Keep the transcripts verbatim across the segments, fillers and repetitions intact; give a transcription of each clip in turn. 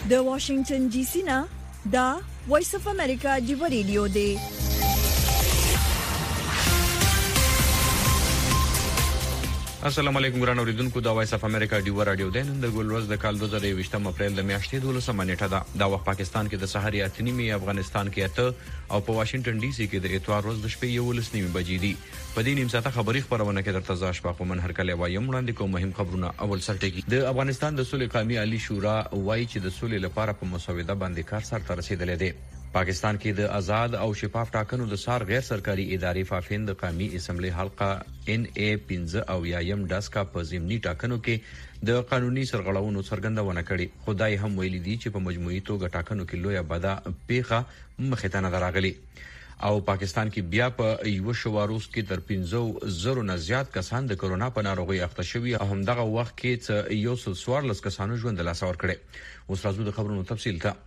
د واشنگټن ډي سي نه دا وایس اف امریکا دی ریډیو دی. السلام علیکم ګران اوریدونکو، دا وایس اف امریکا دی رادیو دی. نن د ګولورز د کال دوه زره یوویشتم اپریل د میاشتې دولسمه نیټه ده. دا وخت پاکستان کې د سحر اته نیمه، افغانستان کې اته او په واشنگټن ډي سي کې د اتوار ورځ د شپې یولس نیمه بجې دي. په دې نیم ساعته خبري خبرونه کې درته زاش په من هر کله وایم وړاندې کوم مهم خبرونه. اول سرټکی د افغانستان د صلح قومي عالی شورا وایي چې د صلح لپاره په مسوده باندې کار سره رسیدلې ده. پاکستان کې د آزاد او شفاف ټاکنو د سار غیر سرکاري ادارې فافین د قومي اسمبلی حلقه ان ای پنځه او یایم داسکا په ضمني ټاکنو کې د قانوني سرغړونو څرګندونه کړې. خدای هم ویلي دي چې په مجموعي توګه ټاکنو کې لویه بده پیښه مخې ته نه راغلي. او پاکستان کې بیا په یو شواروس کې تر پنځه زره نه زیات کسان د کرونا په ناروغي اخته شوي او همدغه وخت کې یو څو څوارلس کسانو ژوند له لاسه ورکړي. اوس راځو د خبرونو تفصیل ته.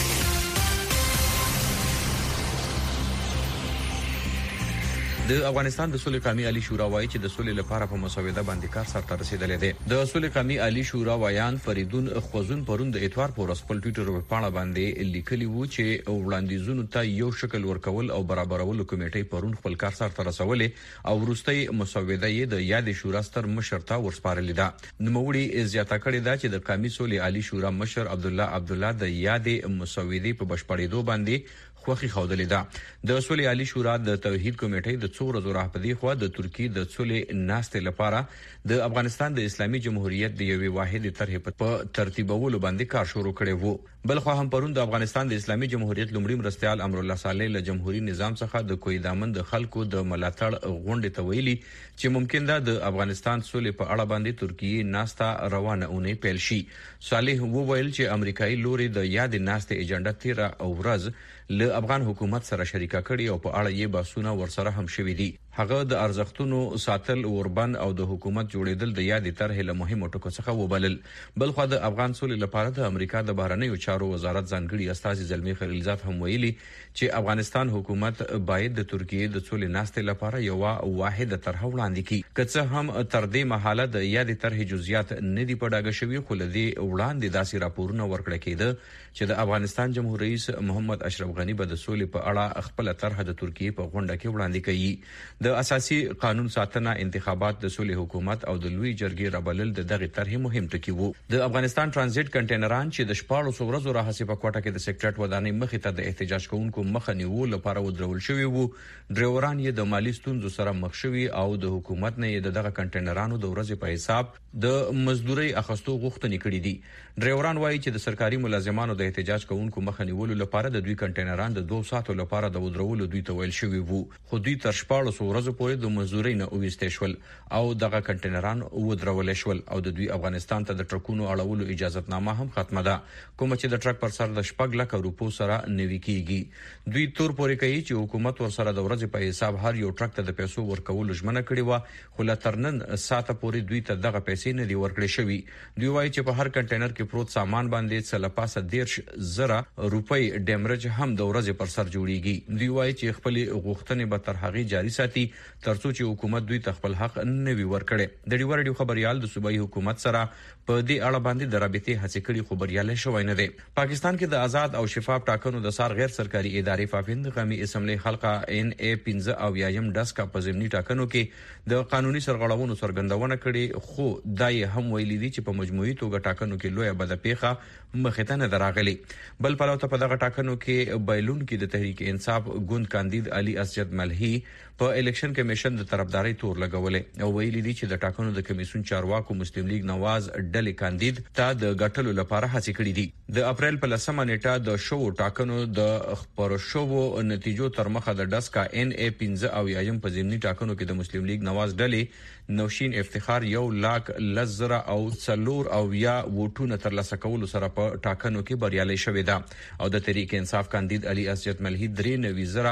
د افغانستان د صلح قومي عالی شورا وایي چې د صلح لپاره په مسوده باندې کار سره رسیدلې ده. د صلح قومي عالی شورا وایان فریدون خوزون پرون د اتوار پر خپل ټوئیټر په باندې لیکلی وو چې وړاندیزونو ته یو شکل ورکول او برابرولو کمیټې پرون خپل کار سره رسولې او وروستي مسوده یې د یاد شورا ستر مشر ته ورسپارلې ده. نوموړي زیاته کړې ده چې د قومي صلح عالی شورا مشر عبد الله عبد الله د یاد مسودې په بشپړېدو باندې خوخي خوادلې ده. د صلح عالی شورا د توحید کمیټې د څو ورځې راپدې خو د ترکی د صلح ناستې لپاره د افغانستان د اسلامي جمهوریت د یوې واحد طرحې په ترتیبولو باندې کار شروع کړی وو. بل خو هم پرون د افغانستان د اسلامي جمهوریت لومړي مرستيال امر الله صالح له جمهوریت نظام څخه د کوی دامن د خلکو د ملاتړ غونډې ته ویلي چې ممکن ده د افغانستان صلح په اړه باندې ترکیه ناستا روانه اونۍ پیل شي. صالح وویل چې امریکایي لوري د یاد ناستې ایجنډا تیر او ورځ له افغان حکومت سره شریکه کړي او په اړه یې باسونه ورسره هم شوي دي. هغه د ارزښتونو ساتل اوربند او د حکومت جوړېدل د یادې طرحې له مهمو ټکو څخه وبلل. بل خو د افغان صلح لپاره د امریکا د بهرنیو چارو وزارت ځانګړي استازي زلمی خلیلزاد هم ویلي چې افغانستان حکومت باید د ترکیه د صلح ناستې لپاره یو واحد طرح وړاندې کړي. که څه هم تر دې مهاله د یادې طرحې جزئیات نه دي په ډاګه شوي، خو لدی وړاندې داسې راپورونه ورکړل کېده چې د افغانستان جمهور رئیس محمد اشرف غنی به د صلح په اړه خپل طرح د ترکیه په غونډه کې وړاندې کړي. د اساسي قانون ساتنه، انتخابات، د صلح حکومت او د لوی جرګې رابلل د دغه طرحې مهم ټکي وو. د افغانستان ترانزیت کنټینران چې د شپاړو ورځو راهسې په کوټه کې د سیکریټریټ ودانۍ مخې ته د احتجاج کوونکو مخه نیولو لپاره ودرول شوي وو، ډرایوران یې د مالی ستونزو سره مخ شوي او د حکومت نه یې دغه کنټینرانو د ورځې په حساب د مزدوري اخستو غوښتنې کړې دي. ډرایوران وایي چې د سرکاري ملازمانو د احتجاج کوونکو مخه نیولو لپاره د دوی کنټینران د دوه ساعتو لپاره د ودرولو دوی ته ویل شوي وو، خو دوی تر شپاړو ورځو پورې د مزدوري نه وویستې شول او دغه کنټینران ودرول شول او د دوی افغانستان ته د ټرکونو اړولو اجازهتنامه هم ختمه ده، کوم چې د ټرک پر سر د شپږ لک روپو سره نوي کیږي. دوی تور پورې کوي چې حکومت ورسره د ورځې په حساب هر یو ټرک ته د پیسو ورکولو ژمنه کړې و، خو لا تر نن ساعته پورې دوی ته دغه پیسې نه دي ورکړې شوي. دوی وایي چې په هر کنټینر کې پروت سامان باندې څه له پاسه دیرش زره روپۍ ډیمرج هم د ورځې پر سر جوړیږي. دوی وایي چې خپل غوښتنې به تر هغې جاري ساتي ترڅو چې حکومت دوی ته خپل حق نه وي ورکړي. د ډیور ډیو خبريال د صوبایي حکومت سره په دې اړه باندې د رابطې هڅې کړې خو بریالي شوی نه دی. پاکستان کې د آزاد او شفاف ټاکنو د سار غیر سرکاري ادارې فافین د قومي اسمبلی حلقه ان ای پنځه او یایم داسکا په ضمني ټاکنو کې د قانوني سرغړونو څرګندونه کړې، خو دا یې هم ویلي دي چې په مجموعي توګه ټاکنو کې لویه بده پیښه مخې ته نه راغلي. بل پلو ته په دغه ټاکنو کې بایلون کې د تحریک انصاف ګوند کاندید علي اسجد ملهي په الیکشن کمیشن د طرفداري تور لګولې او ویلي دي چې د ټاکنو د کمیسیون چارواکو مسلم لیگ نواز ډلې کاندید ته د غټلو لپاره هڅې کړې دي. د اپریل په لسمه نیټه د شو ټاکنو د خبرو شو نتیجو تر مخه د داسکا ان ای پنځه او یایم په ضمني ټاکنو کې د مسلم لیگ نواز ډلې نوشین افتخار یو لاک لزره او څلور او یا ووټونه ترلاسه کولو سره په ټاکنو کې بریالي شوې ده او د تحریک انصاف کاندید علي اسجد ملهي درې نوي زره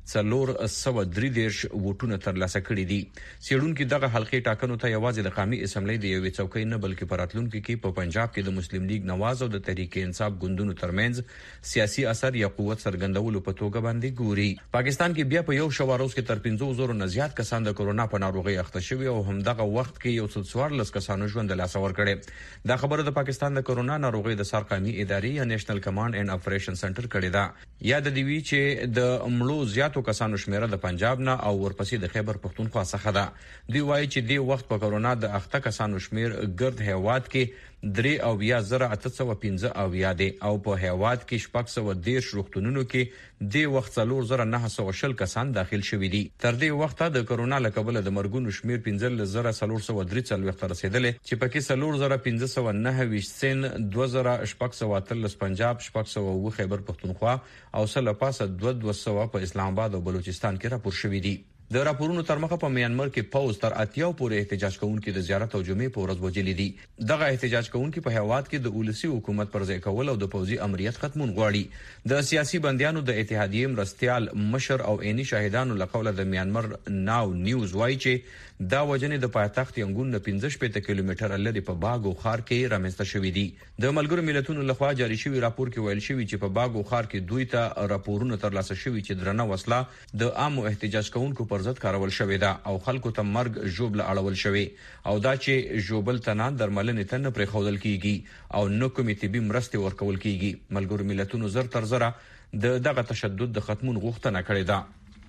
څلور سو درې دیرش ووټونه ترلاسه کړي دي. سیډونکو دغه حلقې ټاکنو ته یوازې د قومي اسمبلی د یوې څوکۍ نه بلکې په راتلونکي کې په پنجاب کې د مسلم لیگ نواز او د تحریک انصاف ګوندونو ترمنځ سیاسي اثر یا قوت څرګندولو په توګه باندې ګوري. پاکستان کې بیا په یو شواروز کې تر پنځه زره نه زیات کسان د کورونا په ناروغي اخته شوي او همدغه وخت کې یو څو څوارلس کسانو ژوند له لاسه ورکړي. دا خبره د پاکستان د کورونا ناروغي د سر قومي ادارې یا نېشنل کمانډ اینڈ اپریشن سنټر کړی دا. یا د دیوی چې د مړو زیاتو کسانو شمیره د پنجاب نه او ورپسې د خیبر پختونخوا څخه ده. دی وایي چې د وخت په کورونا د اخته کسانو شمیر ګرد هیواد کې درې او بیا زره اته سو پنځه او یا دی او په هیواد کې شپږ سو دیرش روغتونونو کې د وخت څلور زره نه سو شل کسان داخل شوي دي. تر دې وخته د کورونا له کبله د مرګونو شمیر پنځه زره څلور سو درې څلوېښت ته رسیدلی چې پکې څلور زره پنځه سو نهه ویشت سین دوه زره شپږ سوه اتلس پنجاب شپږ سوه اووه خیبر پختونخوا او سل پاسه دوه دوه سوه په اسلام آباد او بلوچستان کې راپور شوي دي. د راپورونو تر مخه په میانمار کې پوز تر اتیاو پورې احتجاج کوونکي د زیارت او جمعې په ورځ وجلې دي. دغه احتجاج کوونکي په هیواد کې د ولسی حکومت پر ځای کول او د پوزي امریت ختمون غواړي. د سیاسي بنديانو د اتحادیې مرستيال مشر او عیني شاهدانو لقوله د میانمار ناو نیوز وایي چې دا وجنې د پایتخت ینګون نه پنځه شپږ کیلومتره لري په باغ او خار کې رامنځته شوې دي. د ملګرو ملتونو لخوا جاري شوی راپور کې ویل شوی چې په باغ او خار کې دوی ته راپورونه ترلاسه شوي چې درنه وسله د عامو احتجاج کوونکو پر ضد کارول شوی دا او خلکو ته مرګ ژوبل اړول شوی او دا چې ژوبل تنان درملنې ته نه پرې خودل کیږي او نو کومې طبي مرستې ورکول کیږي. ملګرو ملتونو زر تر زره د دغه تشدد د ختمون غوښتنه کړې ده.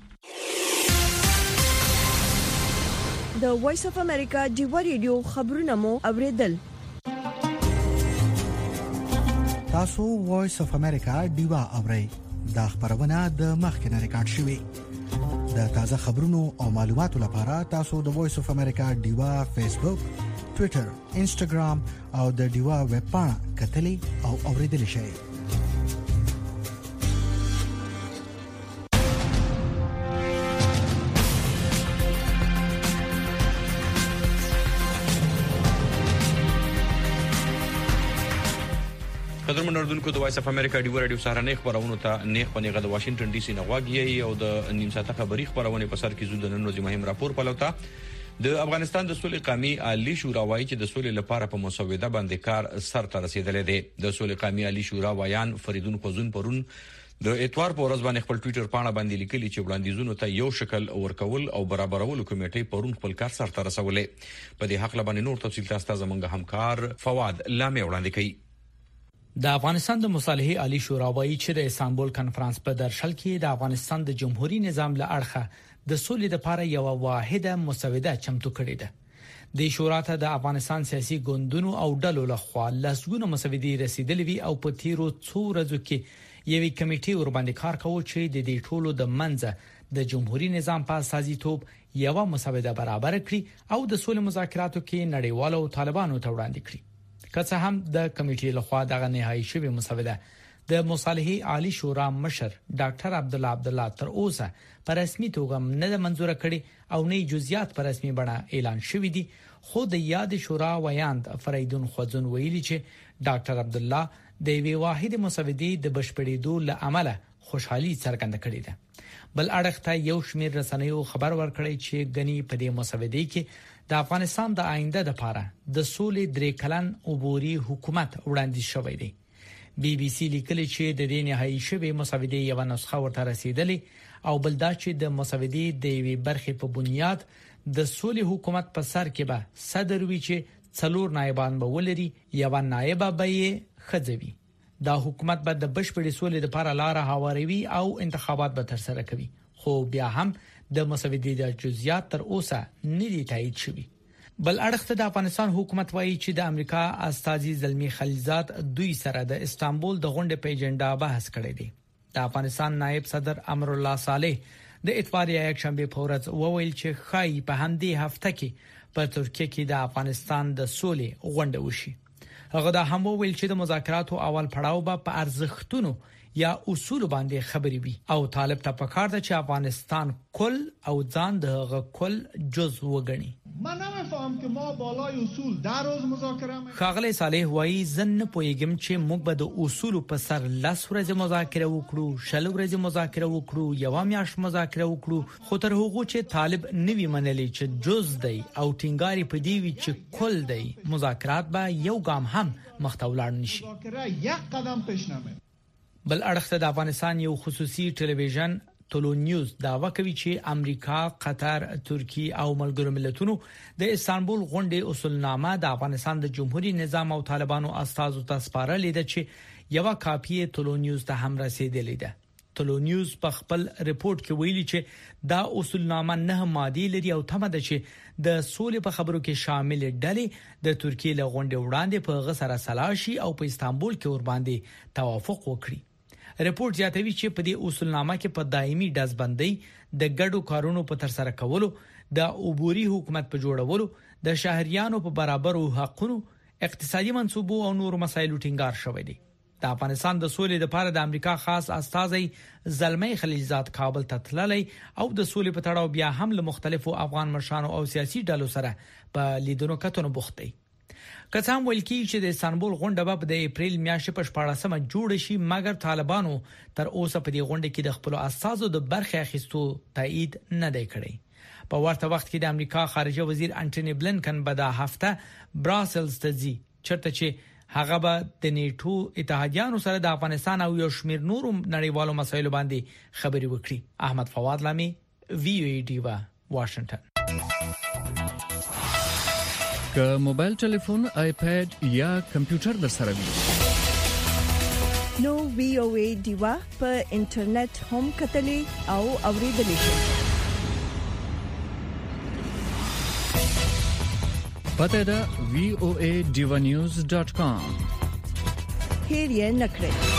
د وایس اف امریکا ډیو ریډیو خبرونه مو اوریدل. تاسو وایس اف امریکا ډیو اورئ. دا خبرونه د مخکنه ریکارډ شوې. د تازه خبرونو او معلوماتو لپاره تاسو د وایس اف امریکا ډیو فیسبوک، ټوئیټر، انسټاګرام او د ډیو ویب پاڼه کتلې او اوریدل شئ. قدرمن اردوونکو د وایس اف امریکا ډیو رادیو سهارنې خبرونه ته نیغ پنیغه د واشنگټن ډي سي نغواګي او د نیم ساعته خبري خبرونه په سر کې زو د نن ورځې مهم راپور پلوتا. د افغانستان د سولې قومي عالی شورا وایي چې د سولې لپاره په مسوده باندې کار سر ته رسیدلی دی. د سولې قومي عالی شورا وایان فریدون خوزون پرون د اتوار په ورځ باندې خپل ټوئیټر پاڼه باندې لیکلي چې وړاندیزونو ته یو شکل ورکول او برابرولو کمیټې پرون خپل کار سر ته رسولې. په دې حق باندې نور تفصیل تاسو زموږ همکار فواد لامه وړاندې کوي. د افغانستان د مصالحې عالی شورا وایي چې د استانبول کانفرنس په درشل کې د افغانستان د جمهوریت نظام له اړخه د سولې لپاره یو واحده مسوده چمتو کړې ده. د شورا ته د افغانستان سیاسي ګوندونو او ډلو لخوا لسګونه مسودې رسیدلې وي او په تیرو څو ورځو کې یوې کمیټې ور باندې کار کوي چې د دې ټولو د منځه د جمهوریت نظام په اساسیتوب یو مسوده برابر کړي او د سولې مذاکراتو کې نړیوالو او طالبانو ته وړاندې کړي. که څه هم د کمیټې لخوا دغه نهایی شوی مسوده د مصالحې عالی شورا مشر ډاکټر عبد الله عبد الله تر اوسه په رسمي توګه نه منزور کړي او نه جزئیات په رسمي بڼه اعلان شوی دي. خو د یاد شورا ویاند فریدون خوزون ویلي چې ډاکټر عبد الله د وی واحد مسودې د بشپړېدو له عمله خوشحالي څرګنده کړې ده. بل اړخ ته یو شمېر رسنیو خبر ورکړی چې غني په دې مسودې کې د افغانستان د آینده لپاره د سولې درې کلن عبوري حکومت وړاندیز شوی دی. بي بي سي لیکلي چې د دې نهایی شوی مسودې یو نسخه ورته رسیدلې او بل دا چې د مسودې د یوې برخې په بنیاد د سولې حکومت په سر کې به صدر وی چې څلور نایبان به ولري یو نایب به یې خځوي. دا حکومت به د بشپړې سولې لپاره لار هواروي او انتخابات به تر سره کوي. خو بیا هم د مسودې د جزئیات تر اوسه نه دي تایید شوي. بل اړخ ته د افغانستان حکومت وایي چې د امریکا استازي زلمی خلیلزاد دوی سره د استانبول د غونډې په اجنډا بحث کړی دی. د افغانستان نائب صدر امر الله صالح د اتوار یک شنبه په ورځ وویل چې خای په همدې هفته کې په ترکیه کې د افغانستان د سولې غونډه وشي. هغه دا هم وویل چې د مذاکراتو اول پړاو به په ارزښتونو یا اصول باندې خبري وي او طالب ته پکار ده چې افغانستان کل او ځان د هغه کل جزء وګڼي. من نمیفهم که ما بالای اصول در روز مذاکره میکنیم. خاغلی صالح وایي زن پویګم چې موږ به د اصول په سر لاس ورځې مذاکره وکړو، شل ورځې مذاکره وکړو، یو میاش مذاکره وکړو، خو تر هغه چې طالب نوی منلی چې جز دی او ټینګاری په دی وی چې کل دی، مذاکرات به یو ګام هم مخته ولاړ نشي. مذاکره یک قدم پیش نمیره. بل اړخ د افغانستان یو خصوصي ټلویزیون تولو نیوز داوا کوي چې امریکا، قطر، ترکی او ملګرو ملتونو د استانبول غونډې اصولنامه د افغانستان د جمهوریت نظام او طالبانو استازو ته سپارلې ده چې یو کاپی تولو نیوز ته هم رسیدلې ده. تولو نیوز په خپل ریپورت کې ویلي چې دا اصولنامه نه مادي لري او تمه ده چې د سولې په خبرو کې شامل ډلې د ترکیه له غونډې وړاندې په غسر سلاشي او په استانبول کې ور باندې توافق وکړي. ریپورت زیاتوي چې په دې اصولنامه کې په دایمي دزبندۍ د ګډو کارونو په تر سره کولو، د عبوري حکومت په جوړولو، د شهريانو په برابر او حقوقو، اقتصادي منصوبو او نور مسایلو ټینګار شوی دی. د افغانستان د سولې لپاره د امریکا خاص استازي زلمي خلیلزاد کابل ته تللی او د سولې په تړاو بیا هم له مختلفو افغان مشرانو او سیاسي ډلو سره په لیدونو کتنو بوخت دی. کڅام ویل کی چې د استانبول غونډه په د اپریل میاشتې په شپاړسمه جوړ شي، مګر طالبانو تر اوسه په دې غونډه کې د خپل اساسو د برخه اخیستو تایید نه دی کړی. په ورته وخت کې د امریکا خارجه وزیر انټونی بلنکن به د هفته براسلز ته ځي، چرته چې هغه به د نیټو اتحادیانو سره د افغانستان او یو شمیر نورو نړیوالو مسایلو باندې خبري وکړي. احمد فواد لامي، وی او ای ډیوا، واشنگټن. که موبایل ټلیفون، آیپاد یا کمپیوټر در سره وي نو وی او ای ډیوا په انټرنیټ هم کتلې او اوریدلې شي. پته دا وی او ای ډیوا نیوز ډاٹ کام. هیر یې نکړئ.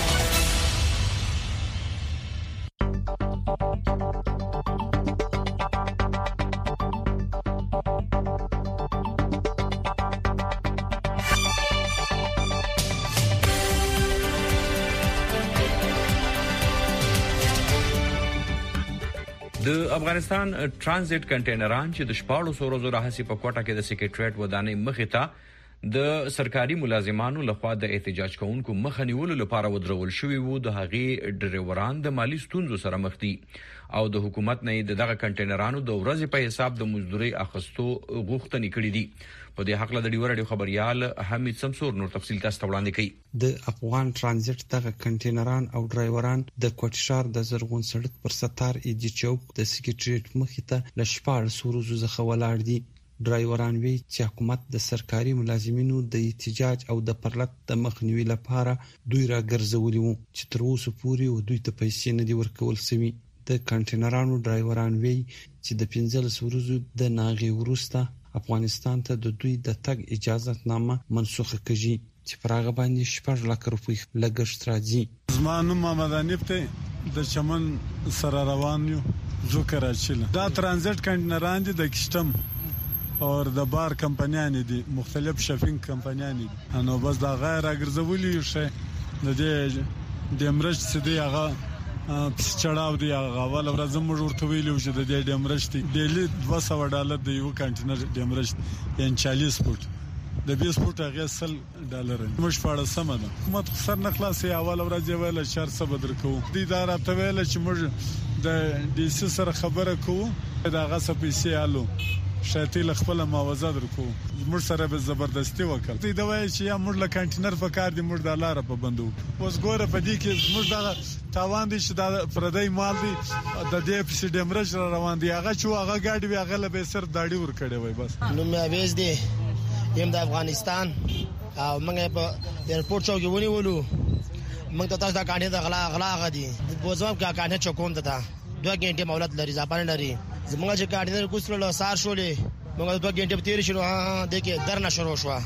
د افغانستان ترانزیت کنټینران چې د شپاړو سورو راهسي په کوټه کې د سکریټریټ ودانۍ مخې ته د سرکاري ملازمانو لخوا د احتجاج کوونکو مخه نیولو لپاره ودرول شوی وو، د هغې ډرایوران د مالی ستونزو سره مخ دي او د حکومت نه د دغه کنټینرانو د ورځې په حساب د مزدوري اخستو غوښتنې کړې دي. په دې حق له ډیور رادیو خبريال حمید سمسور نور تفصیل تاسو وړاندې کوي. د افغان ترانزیت دغه کنټینران او ډرایوران د کوټشار د زرغون سړک پر ستار ایجی چوک د سکریټریټ مخې ته ل شپږ سورو څخه ولاړ دي. ډرایوران وی چې حکومت د سرکاري ملازمینو د احتجاج او د پرلط د مخنیوي لپاره دوی را ګرځولي وو چې تر اوسه پورې دوی ته پیسې نه دي ورکول شوی. د کنټینرانو ډرایوران وی چې د پنځل سورو د ناغي ورسته افغانستان ته د دوی د تګ اجازه نامه منسوخه کړي چې پراغه باندې شپږ لک روپۍ لګښت راځي. زمانو محمد حنیف ته د چمن سره روان یو زو کراچي دا ترانزیت کنټینران دي د کشتم او د بار کمپنیان دي، مختلف شپینګ کمپنیان دي. نو بس دا غیر اګرځولي شي د دې د امرج سدي هغه پس چړاو دی هغه ول ورځ موږ ورته ویلو چې د دې دمرشتي ډیلی دوه سوه ډالر د یو کنټینر دمرشت یعنی چالیس فوټ د بیس فوټ هغه سل ډالر موږ پاړه سم ده. حکومت خسر نه خلاصي اول ورځ ویل چهار سوه بدر کوو د اداره ته ویل چې موږ د ډي سي سره خبره کوو دا غصه پیسې الو شاتې خپل معاوضه درکو موږ سره به زبردستی وکړ. دوی دا وایي چې یا موږ له کنټینر په کار دي موږ د لار په بندو اوس ګوره په دې کې موږ دا تاوان دي چې دا پردی مال دي د دې په سي ډیمرج روان دي هغه چې هغه گاډي وی هغه له به سر داړي ور کړي وای. بس نو مې اویز دي یم د افغانستان او موږ په ایرپورټ چوک ونی ولو موږ ته تاسو دا کانه د غلا غلا غدي بوزوم کا کانه چوکوم ته دوه غنټه مولات لري ځپان لري زموږ چې کارډینر کوستلو سار شولې موږ دوه غنټه تیر شنو ها دغه درنه شروع شو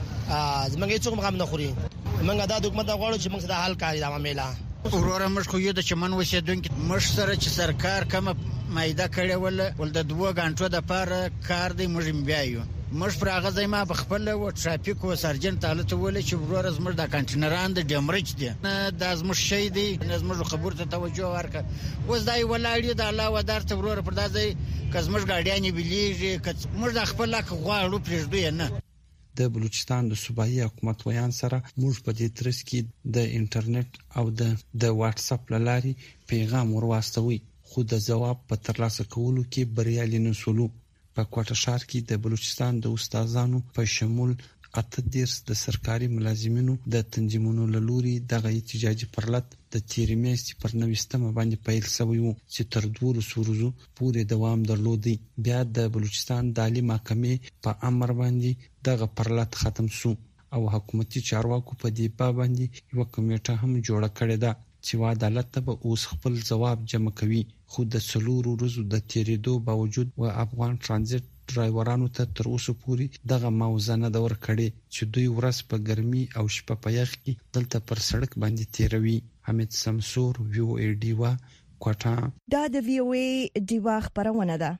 ا زموږ هیڅ کوم نه خوري موږ دا حکومت غواړو چې موږ د حل کاری دا معاملې وروره موږ خو یو د چمن وسیدونکو موږ سره چې سرکار کوم مایده کړي ول ول د دوه غنټو د پاره کار دی موږ بیایو مش پر هغه ځای ما په خپل و ټرافیک و سرجن تعالی ته ولې چې ورور زمر د کانټینران د ډیمرچ دي د ازمش شي دي نظم خبر ته توجه ورکړه وز دای ولاړی د الله ودار ته ورور پر دای کزمش ګاډیانی بلیږي کڅ د خپل لاک غواړو پرېږدو نه. د بلوچستان د صوبایي حکومت ویان سره موږ په دې ترڅ کې د انټرنیټ او د د واتس اپ لاري پیغام ورواستوي خو د جواب په ترلاسه کولو کې بریالي نه شولو. په کوټه ښار کې د بلوچستان د استادانو په شمول اته دیرس د سرکاري ملازمینو د تنظیمونو لوري دغه احتجاجي پرلط د تیرې میاشتې پر نوېستمه باندې پیل شوی وو چې تر دوه ورځو پورې دوام درلودي. بیا د بلوچستان د عالی محکمې په امر باندې دغه پرلط ختم شو او حکومتي چارواکو په دې باندې یو کمیټه هم جوړه کړې ده چې عدالت ته به اوس خپل جواب جمع کوي. خو د څلورو ورځو د تیریدو باوجود و افغان ترانزیت ډرایورانو ته تر اوسه پورې دغه موضوع نه د ور کړې چې دوی ورځ په ګرمي او شپه په یخ کې دلته پر سړک باندې تیروي. حمید سمسور وی او ای ډیوا کوټه. دا د وی او ای ډیوا خبرونه ده.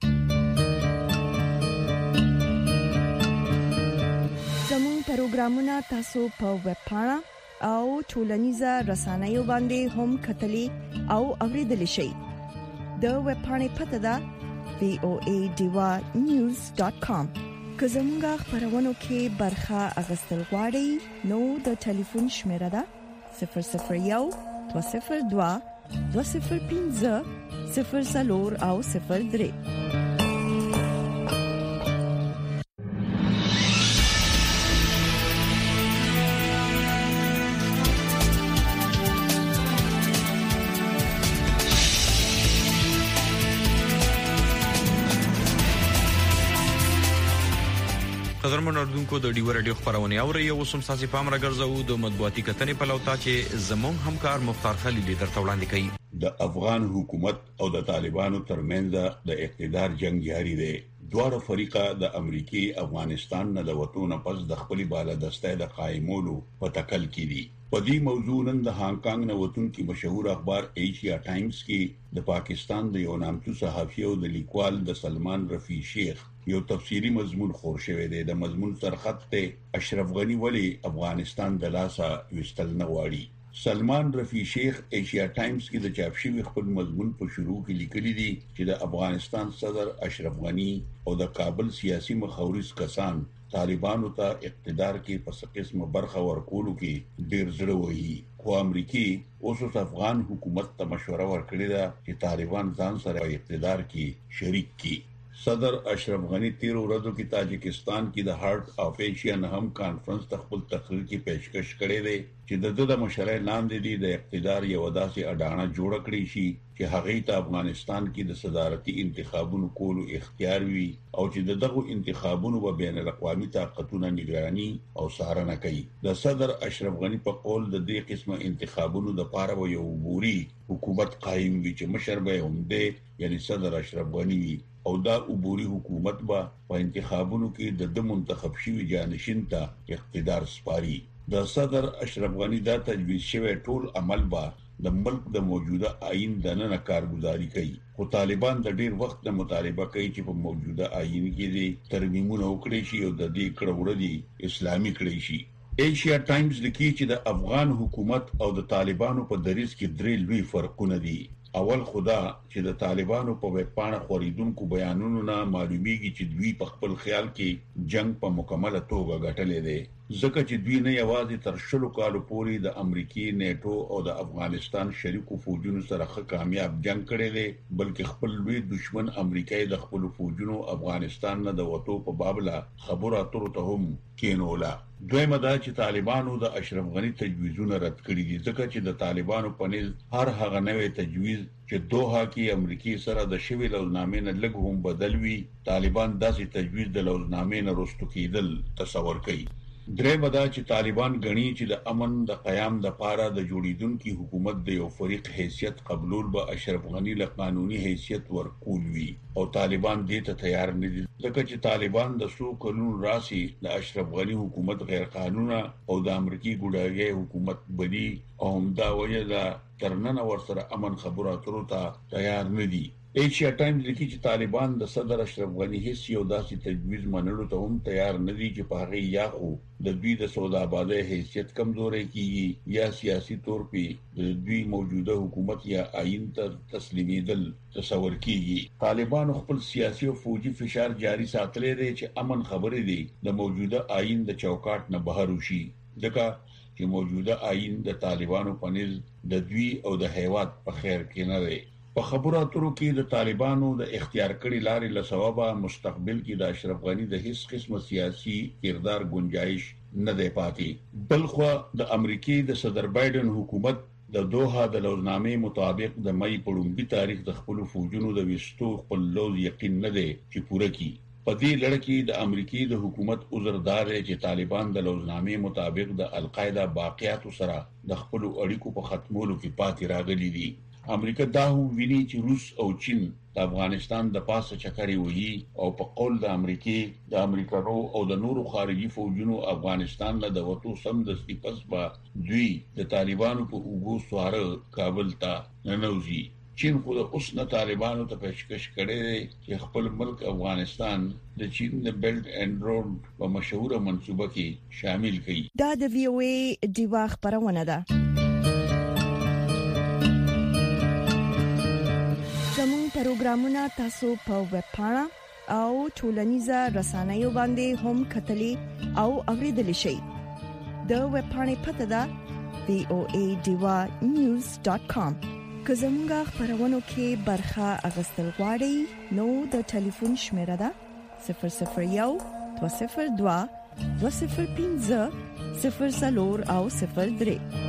زموږ پروګرامونه تاسو په ویب پاڼه او ټولنیزه رسنیو باندې هم کتلی او اوریدلی شئ. د ویب پاڼې پته ده v o a diva news dot com. که زموږ خبرونو کې برخه اغستل غواړئ نو د ټلیفون شمیره ده صفر صفر یو دوه صفر دوه دوه صفر پنځه صفر څلور او صفر درې. قدرمن اردوونکو د ډیو رادیو خبرونه اوري او سم ساسي پام راګرځو د مطبوعاتي کتنې په لوتا چې زمون همکار مختار خلیل در توړاندې کوي. د افغان حکومت او د طالبانو ترمنځ د اقتدار جنگ جاری دی. دواړه فریقه د امریکای افغانستان نه د وټونه پس د خپل بالادسته د قائمولو په تکل کې دي. په دې موضوع نن د هانګ کانګ نه وټون کې مشهور اخبار ایشیا ټایمز کې د پاکستان د یو نامتو صحافي او د لیکوال د سلمان رفیع شیخ یو تفصیلی مضمون خور شوی دی. د مضمون سرخط ته اشرف غنی ولی افغانستان د لاسا وستل نه غواړي. سلمان رفیع شیخ ایشیا ټایمز کې د چاپ شوی خپل مضمون په شروع کې لیکلی دی چې د افغانستان صدر اشرف غنی او د کابل سیاسي مخاورز کسان طالبانو ته اقتدار کې په څه قسمه برخه ورکولو کې ډیر زړه وایي. خو امریکای اوس افغان حکومت ته مشوره ورکړې ده چې طالبان ځان سره اقتدار کې شریک کړي. صدر اشرف غنی تیر ورځو کې تاجکستان کې د هارت اف ایشیا نهم کانفرنس ته خپل تقریر کې پیشکش کړې ده چې د د مشرۍ لاندې دي د اقتدار یو داسې اډانه جوړ کړی شي چې هغه ته افغانستان کې د صدارتي انتخابونو کولو اختیار وي او چې دغه انتخابونو په بین الاقوامي طاقتونو نگراني او څارنه کوي. د صدر اشرف غنی په قول د دې قسمه انتخابونو د پاره یو عبوري حکومت قائم وي چې مشر به هم دی یعنی صدر اشرف غنی وي او دا عبوري حکومت به په انتخابونو کې د منتخب شوی جانشین ته اقتدار سپاري. د صدر اشرف غنی دا تجویز شوی ټول عمل به د ملک د موجوده آئین د نه کارګزاري کوي. خو طالبان د ډیر وخت د مطالبه کوي چې په موجوده آئین کې دي ترمیمونه وکړي شي او د دې کړوړې اسلامي کړي شي. ایشیا ټایمز لیکي چې د افغان حکومت او د طالبانو په دریځ کې درې لوی فرقونه دي. اول خدا چې د طالبانو په ویب پاڼه خوریدونکو بیانونو نه معلومیږي چې دوی په خپل خیال کې جنگ په مکمله توګه ګټلې ده. ځکه چې دوی نه یوازې تر شلو کالو پورې د امریکای نیټو او د افغانستان شریکو فوجونو سره ښه کامیاب جنگ کړی دی بلکې خپل لوی دشمن امریکای د خپل فوجونو افغانستان نه د وټو په بابله خبره اترو ته هم کینولا. دویمه دا چې طالبانو د اشرف غنی تجویزونه رد کړي دي ځکه چې د طالبانو په نيز هر هغه نوې تجویز چې دوحه کې امریکای سره د شوی لوزنامې نه لږ هم بدل وي طالبان داسې تجویز د لوزنامې نه رستو کېدل تصور کوي. درېمه دا چې طالبان غني چې د امن د قیام د پاره د جوړیدونکو حکومت د یو فریق حیثیت قبول به اشرف غنی له قانوني حیثیت ورکول وي او طالبان دې ته تیار نه دي ځکه چې طالبان د سو قانون راسي د اشرف غنی حکومت غیر قانوني او د امریکای ګډاګي حکومت بدی او هم دا وجه دا ترنن ورسره امن خبراتو ته تیار نه دي. ایشیا ټایمز لیکي چې طالبان د صدر اشرف غنی هیڅ یو داسې تجویز منلو ته هم تیار نه دي چې په هغه یا خو د دوی د سودا آبادی حیثیت کمزوري کیږي یا سیاسي تور په د دوی موجوده حکومت یا آئین ته تسلیمیدل تصور کیږي. طالبان خپل سیاسي او فوجي فشار جاری ساتلې دي چې امن خبرې دي د موجوده آئین د چوکاټ نه بهر وشي، ځکه چې موجوده آئین د طالبانو په نيز د دوی او د هیواد په خیر کې نه دی. په خبرو اترو کې د طالبانو د اختیار کړي لارې له سببه مستقبل کې د اشرف غنی د هیڅ قسمه سیاسي کردار گنجائش نه دی پاتې. بلخو د امریکای د صدر بایدن حکومت د دوحه د لوزنامې مطابق د مئی په لومړي تاریخ د خپل فوجونو د وستو خپل لوز یقین نه دی چې پوره کی. په دې لړ کې د امریکای د حکومت عذردار چې طالبان د لوزنامې مطابق د القاعده باقیات سره د خپل اړیکو په ختمولو کې پاتې راغلي دي. امریکا دا هم ویني چې روس او چین د افغانستان د پاسه چکرې وهي او په قول د امریکای د امریکانو او د نورو خارجي فوجونو افغانستان له د وټو سم د سپس با دوی د طالبانو په اوبو سواره کابل ته ننوزي. چین خو د اوس نه طالبانو ته پیشکش کړي چې خپل ملک افغانستان د چین د بیلټ اینڈ روډ په مشهوره منصوبه کې شامل کړي. دا د وی او ای دیوا خبرونه ده. زموږ پروګرامونه تاسو په ویب پاڼه او ټولنیزه رسنیو باندې هم کتلی او اوریدلی شئ. د ویب پاڼې پته ده وی او ای دیوا نیوز ډاٹ کام. که زموږ خبرونو کې برخه اغستل غواړئ نو د ټلیفون شمیره ده صفر صفر یو دوه صفر دوه دوه صفر پنځه صفر څلور او صفر درې.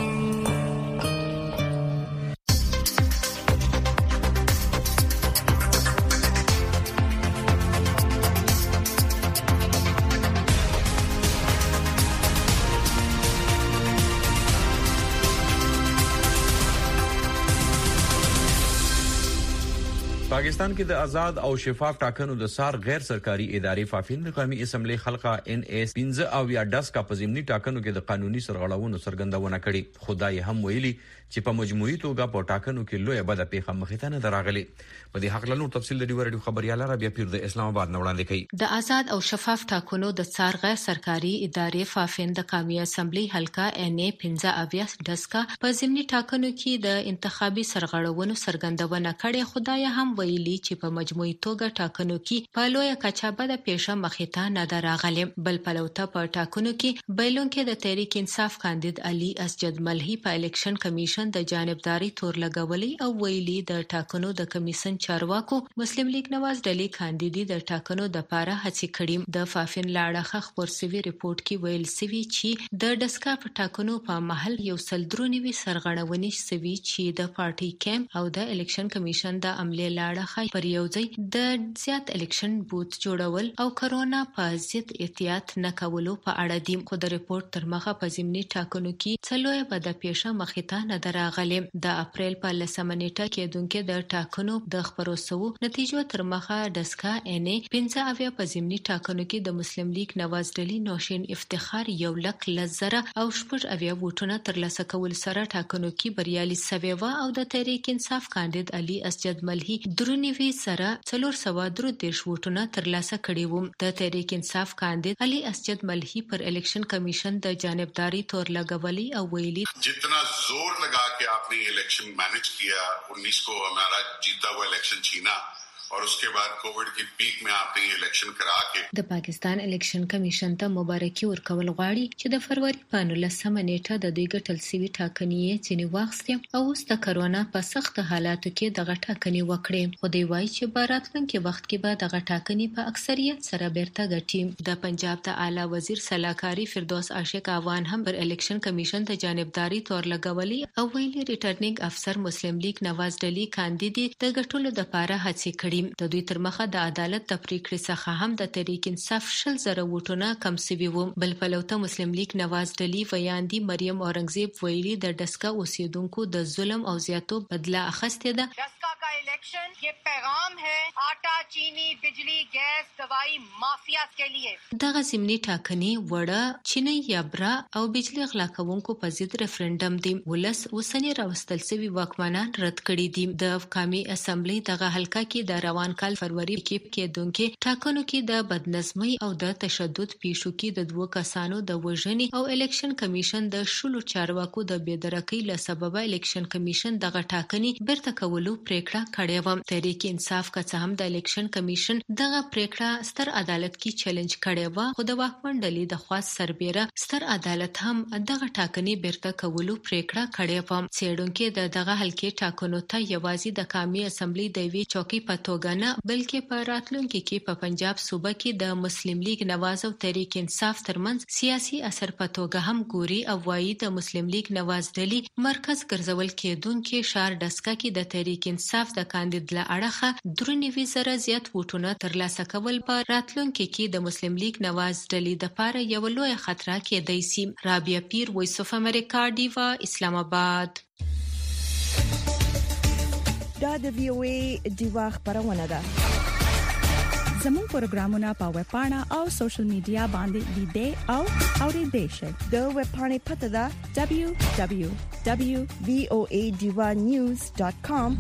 پاکستان کې د آزاد او شفاف ټاکنو د سار غیر سرکاري ادارې فافین د قومي اسمبلی خلقه ان اس پنځه او یا دس کا پزمنی ټاکنو کې د قانوني سرغړاونو څرګندونه کړې. خدای هم ویلي چې په مجموعي توګه په ټاکنو کې لوی بده پیښه مخې ته نه دراغلي. په دې حق له نور تفصیل د ډیورډیو خبريال رابعه پیر د اسلام آباد نه وړاندې کړي. د آزاد او شفاف ټاکنو د سار غیر سرکاري ادارې فافین د قومي اسمبلی حلقه ان اس پنځه او یا دس کا پزمنی ټاکنو کې د انتخابي سرغړاونو څرګندونه کړې. خدای هم ویلي چې په مجموعي توګه ټاکنو کې په لوی کچه بده پیښه مخې ته نه دراغلي. بل پلوته په ټاکنو کې بیلون کې د تحریک انصاف کاندید علي اسجد ملهي په الیکشن کمیشن د جانبداري تور لګولي او ویلي د ټاکنو د کمیشن چارواکو مسلم لیگ نواز ډلې کاندیدي د ټاکنو د پاره هڅې کړې. د فافین لاړه خبر سوي ریپورت کې ویل سوي چې د ډسکا په ټاکنو په محل یو سل درونی سرغړونې سوي چې د پارټي کیمپ او د الیکشن کمیشن د عملې لاړه پر یو ځای د زیات الیکشن بوت جوړول او کرونا په ضد احتیاط نه کولو په اړه دي. خو د ریپورت تر مخه په ضمني ټاکنو کې څلوي بده پیښه مخې ته نه دراغلي. د اپریل په لسمه نیټه کې دونکو د ټاکنو د خبرو سو نتیجو تر مخه ډسکا ان پنځه اویا په ضمني ټاکنو کې د مسلم لیگ نواز ډلې نوشین افتخار یو لک لزره او شپږ اویا ووټونه ترلاسه کول سره ټاکنو کې بریالي سوي و او د تحریک انصاف کاندید علي اسجد ملهي درونیوي سره څلور سوه درو دیش ووټونه ترلاسه کړي وو. د تحریک انصاف کاندید علي اسجد ملهي پر الیکشن کمیشن د جانبداري تور لګولي او ویلي जितना जोर लगा के आपने इलेक्शन मैनेज किया उन्नीस को हमारा जीता हुआ इलेक्शन छीना और उसके बाद कोविड की पीक में आपने ये इलेक्शन करा के د پاکستان الیکشن کمیشن ته مبارکي ورکول غواړي چې د فروری په نولسمه نیټه د دوی ګټل سوي ټاکنې ځینې واخستې او اوس د کرونا په سخت حالاتو کې دغه ټاکنې وکړي. خو دوی وایي چې په راتلونکي وخت کې به دغه ټاکنې په اکثریت سره بیرته ګټي. د پنجاب د اعلی وزیر سلاکاري فردوس عاشق افغان هم پر الیکشن کمیشن ته جانبداري تور لګولي او ویلي ریټرنینګ افسر مسلم لیگ نواز ډلې کاندیدي د ګټلو لپاره هڅې کړي. د دوی تر مخه د عدالت د پریکړې څخه هم د تحریک انصاف شل زره ووټونه کم سوي وو. بل پلوته مسلم لیگ نواز ډلې ویاندي مریم اورنګزیب ویلي د ډسکا اوسیدونکو د ظلم او زیاتو بدله اخیستې ده. इलेक्शन ये पैगाम है आटा, चीनी, बिजली, गैस, दवाई माफिया के लिए। دغه ضمني ټاکنې وړه چینی یا برا او بجلی غلا کوونکو په ضد ریفرندم دی ولس وسنی راوستل سوي واکمنان رد کړي دي. د افغاني اسمبلی دغه حلقه کې د روان کال فروری کې کېدونکو ټاکنو کې د بدنظمۍ او د تشدد پیښو کې د دوه کسانو د وژنې او الیکشن کمیشن د شلو چارواکو د بېدرکۍ له سببه الیکشن کمیشن دغه ټاکنې بیرته کولو پریکړه کړې و. تحریک انصاف که څه هم د الیکشن کمیشن دغه پریکړه ستر عدالت کې چیلنج کړې و، خو د واکمن ډلې د خاص سربېره ستر عدالت هم دغه ټاکنې بیرته کولو پریکړه کړې و. څېړونکو د دغه حلقې ټاکنو ته یوازې د قومي اسمبلی د یوې چوکۍ په توګه نه بلکې په راتلونکي کې په پنجاب صوبه کې د مسلم لیگ نواز او تحریک انصاف ترمنځ سیاسي اثر په توګه هم ګوري او وايي د مسلم لیگ نواز ډلې مرکز ګرځول کېدونکو شار ډسکه کې د تحریک انصاف د کاندید له اړخه درې نوي زره زیات ووټونه ترلاسه کول په راتلونکي کې د مسلم لیگ نواز ډلې د پاره یو لوی خطر کېدای شي. رابعه پیر، وایس اف امریکا، ډیوا، اسلام آباد. دا د وی او ای ډیوا خبرونه ده. زموږ پروګرامونه په ویب پاڼه او سوشل میډیا باندې لیدئ او اورئ شئ. د ویب پاڼې پته ده دبليو دبليو دبليو ډاټ وی او ای ډیوا نیوز ډاٹ کام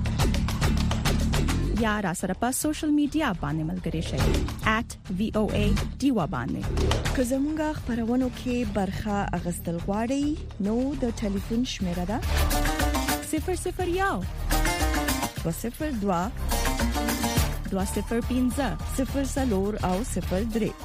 یا را سره په سوشل میډیا باندې ملګری شئ ایٹ وی او ای ډیوا باندې. که زموږ خبرونو کې برخه اغستل غواړئ نو د ټلیفون شمیره ده صفر صفر یو دو صفر دوا دوا صفر پینځه صفر سلور او صفر درې.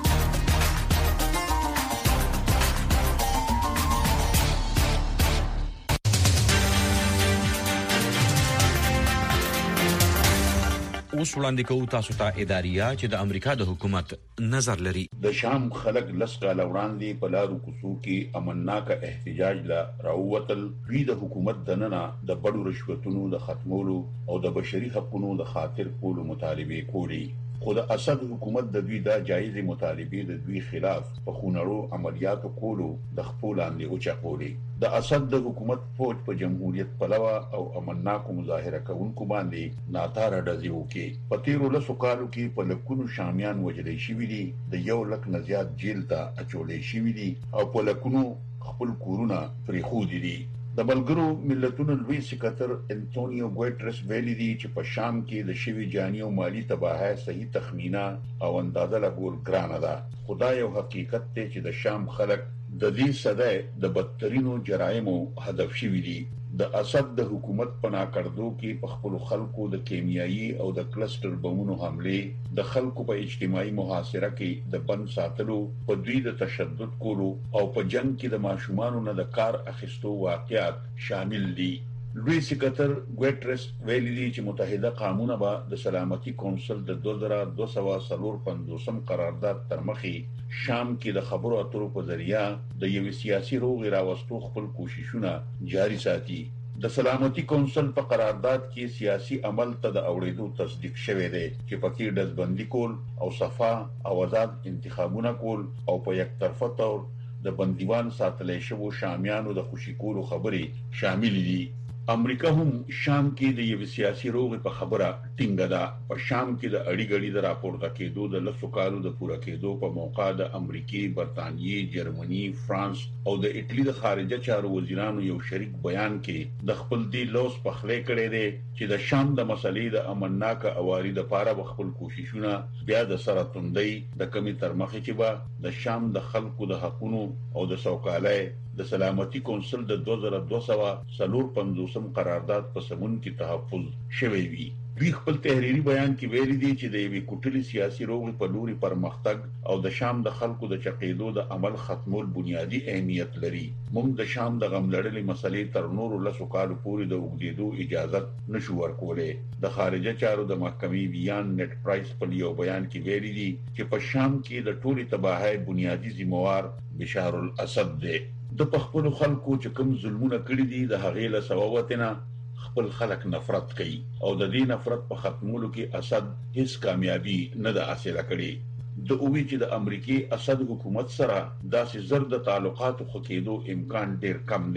اوس وړاندې کوو تاسو ته اداریه چې د امریکا د حکومت نظر لري. د شام خلک لس کاله وړاندې په لارو کوڅو کې امنناکه احتجاج لا راووتل. دوی د حکومت دننه د بډو رشوتونو د ختمولو او د بشري حقوقو د خاطر کولو مطالبه کوي. خو د اسد حکومت د دوی د جایز مطالبه د دوی خلاف په خونړو عملیاتو کولو د خپل لاندې اوچا کوي. د اسد د حکومت فوج په جمهوریت پلوا او امنناکو مظاهره کوونکو باندې ناتاره ډزې وکړي. په تیرو لسو کالو کې په لکونو شامیان وژل شوي دي، د یو لک نه زیات جیل ته اچولې شوي دي او په لکونو خپل کورونه پرېښودي دي. د ملګرو ملتونو لوی سکرټر انټونیو ګوټرس ویلي دی چې په شام کې د شوي جاني او مالی تباہی صحیح تخمینه او اندازه لګول ګرانه ده. خدای یو حقیقت دی چې د شام خلک د دې صدې د بدترینو جرایمو هدف شوي دي. د اسد د حکومت په ناکړدو کې په خپل خلکو د کیمیاوي او د کلسټر بمونو حمله، د خلکو په اجتماعي محاصره کې د بند ساتلو، په دوی د تشدد کولو او په جنگ کې د ماشومانو نه د کار اخیستو واقعیات شامل دي. لوی سکرټر ګوټرس ویلي دی چې متحده قومونه به د سلامتي کونسل د دوه زره دوه سوه څلور پنځوسم قرارداد تر مخې شام کې د خبرو اترو په ذریعہ د یو سیاسي روغې راوستو خپل کوششونه جاری ساتي. د سلامتي کونسل په قرارداد کې سیاسي عمل ته د اوریدو تصدیق شوی دی چې پکې ډزبندي کول او صفا او آزاد انتخابونه کول او په یک طرفه تور د بندیوان ساتلې شوو شامیانو د خوشی کولو خبرې شامل دي. امریکا هم شام کې د یو سیاسي روغې په خبره ټینګه ده. په شام کې د اړې غړي د راپورته کېدو د لسو کالو د پوره کېدو په موقع د امریکای، برتانیې، جرمني، فرانس او د ایټالي د خارجه چارو وزیرانو یو شریک بیان کې د خپل دی لوس په خلې کړي دي چې د شام د مسلې د امنناکه اواري د پاره خپل کوششونه بیا د سره توندۍ د کمی تر مخې چې به د شام د خلکو د حقوقو او د سوکالۍ د سلامتي کونسل د دوه زره دوه سوه څلور پنځوسم قرارداد په سمون کې تحفظ شوی وي. دوی خپل تحریری بیان کې ویلي دي چې د یوې کوټلي سیاسي روغې په لوري پرمختګ او د شام د خلکو د چقېدو د عمل ختمول بنیادی اهمیت لري. موږ د شام د غم لړلې مسلې تر نورو لسو کالو پورې د اوږدېدو اجازه نشو ورکولی. د خارجه چارو د محکمې بیان نت پرایس په یو بیان کې ویلي دي چې په شام کې د ټولې تباہی بنیادی ذمہوار بشار الاسد دی. د خپل خلکو چې کوم ظلمونه کړي دي د هغې له سببه نه خپل خلک نفرت کوي او د دې نفرت په ختمولو کې اسد هیڅ کامیابی نه ده حاصله کړې. د اووی چې د امریکای اسد حکومت سره داسې زر د تعلقاتو خکېدو امکان ډیر کم دی.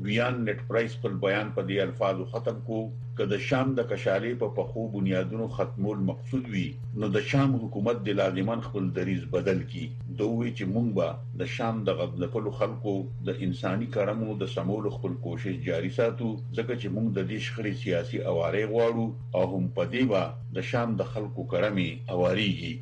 ویان نت پرایس په بیان په دې الفاظو ختم کو که د شام د کشالې په پخو بنیادونو ختمول مقصود وي نو د شام حکومت د لازمان خپل دریز بدل کی دوی چې مونږ به د شام د غضنفلو خلکو د انساني کرامو د سمول خپل کوشش جاری ساتو ځکه چې مونږ د دې شخړې سیاسي اواره غواړو او هم په دې با د شام د خلکو کرامي اواريږي.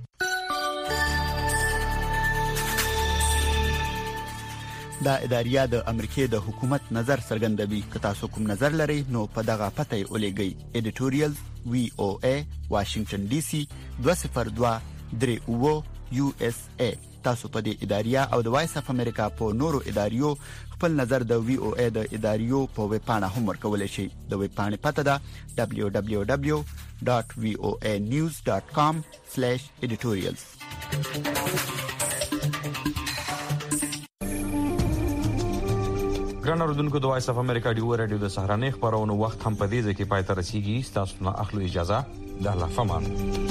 دا اداریه د امریکای د حکومت نظر څرګندوي که تاسو کوم نظر لرئ نو په دغه پته یې ولېږئ editorials وی او ای واشنگټن ډي سي دوه صفر دوه درې اوه یو اس ای. تاسو په دې اداریه او د وایس اف امریکا په نورو اداریو خپل نظر د وی او ای د اداریو په ویب پاڼه هم ورکولای شئ. د ویب پاڼې پته ده دبليو دبليو دبليو ډاټ وی او ای نیوز ډاټ کام سلیش editorials. ګران اوردونکو د وایس اف امریکا ډیو رادیو د سهارنې خبرونو وخت هم په دې ځکه پای ته رسیدي. تاسو نه اخلو اجازه د الله فمان.